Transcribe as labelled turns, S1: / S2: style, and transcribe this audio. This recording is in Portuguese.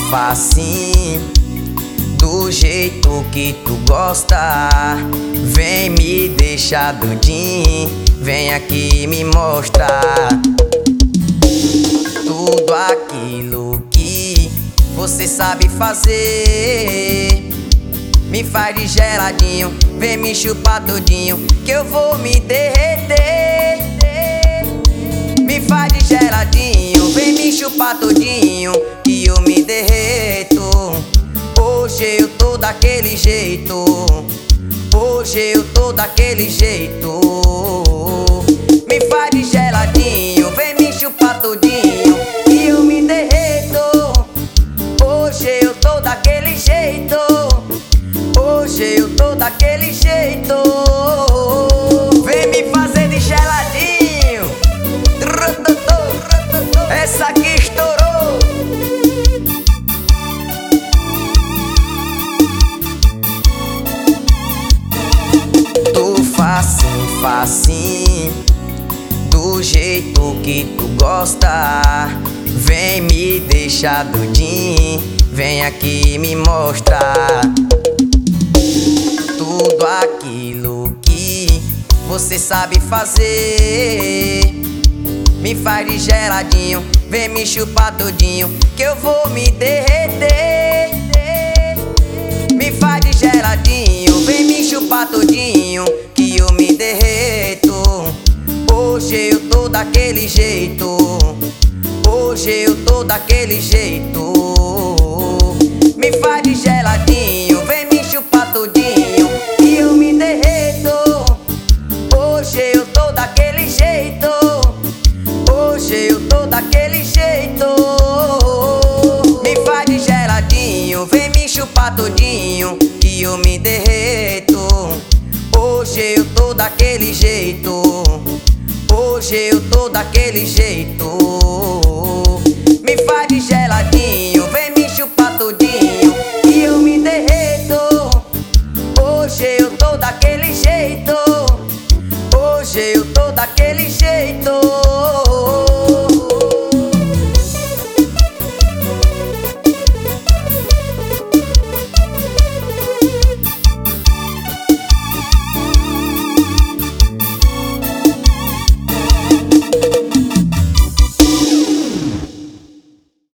S1: facinho, do jeito que tu gosta. Vem me deixar doidinho, vem aqui me mostrar tudo aquilo que você sabe fazer. Me faz de geladinho, vem me chupar todinho, que eu vou me derreter. Me faz de geladinho, vem me chupar todinho, que eu me derreto. Hoje eu tô daquele jeito, hoje eu tô daquele jeito. Me faz de geladinho, vem me chupar todinho, que eu me derreto. Hoje eu tô daquele jeito, hoje eu tô daquele jeito. Vem me fazer de geladinho, essa aqui estourou. Tu facinho, facinho, do jeito que tu gosta. Vem me deixar doidinho, vem aqui me mostrar tudo aquilo que você sabe fazer. Me faz de geladinho, vem me chupar todinho, que eu vou me derreter. Me faz de geladinho, vem me chupar todinho, que eu me derreto. Hoje eu tô daquele jeito, hoje eu tô daquele jeito. Me faz de geladinho, vem me chupar todinho, que eu me derreto. Hoje eu tô daquele jeito, hoje eu tô daquele jeito. Me faz de geladinho, vem me chupar todinho, que eu me derreto. Hoje eu tô daquele jeito, hoje eu tô daquele jeito.